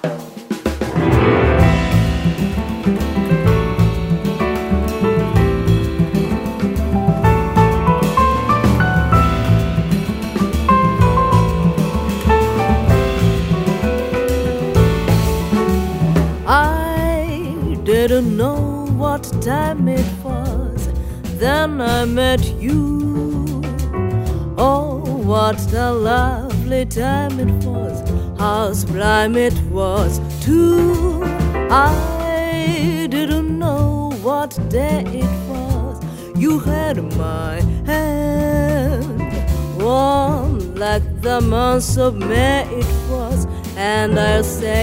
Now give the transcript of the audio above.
I didn't know what time it was, then I met you. Oh, what a lovely time it was, how sublime it was too. I didn't know what day it was, you had my hand, warm like the month of May it was, and I'll say